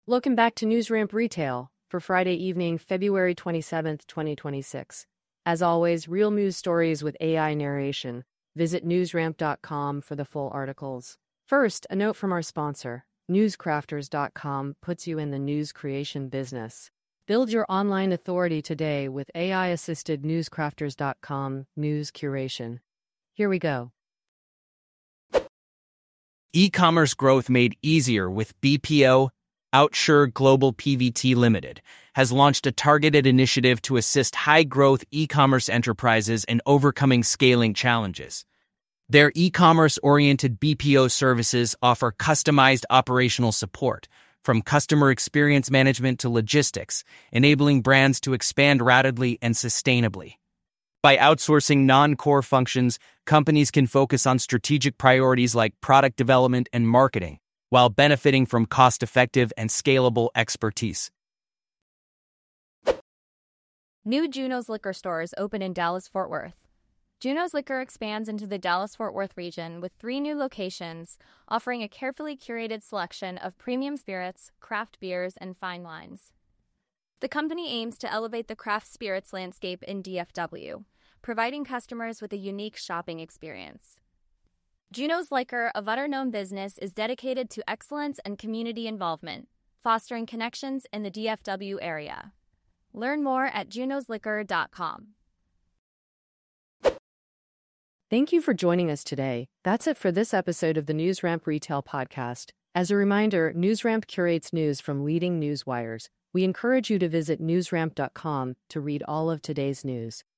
Welcome back to NewsRamp Retail for Friday evening, February 27th, 2026. As always, real news stories with AI narration. Visit newsramp.com for the full articles. First, a note from our sponsor. Newscrafters.com puts you in the news creation business. Build your online authority today with AI-assisted newscrafters.com news curation. Here we go. E-commerce growth made easier with BPO. Outsure Global PVT Limited has launched a targeted initiative to assist high-growth e-commerce enterprises in overcoming scaling challenges. Their e-commerce-oriented BPO services offer customized operational support, from customer experience management to logistics, enabling brands to expand rapidly and sustainably. By outsourcing non-core functions, companies can focus on strategic priorities like product development and marketing, while benefiting from cost-effective and scalable expertise. New Juno's Liquor stores open in Dallas-Fort Worth. Juno's Liquor expands into the Dallas-Fort Worth region with 3 new locations, offering a carefully curated selection of premium spirits, craft beers, and fine wines. The company aims to elevate the craft spirits landscape in DFW, providing customers with a unique shopping experience. Juno's Liquor, a veteran-owned business, is dedicated to excellence and community involvement, fostering connections in the DFW area. Learn more at junosliquor.com. Thank you for joining us today. That's it for this episode of the NewsRamp Retail Podcast. As a reminder, NewsRamp curates news from leading news wires. We encourage you to visit newsramp.com to read all of today's news.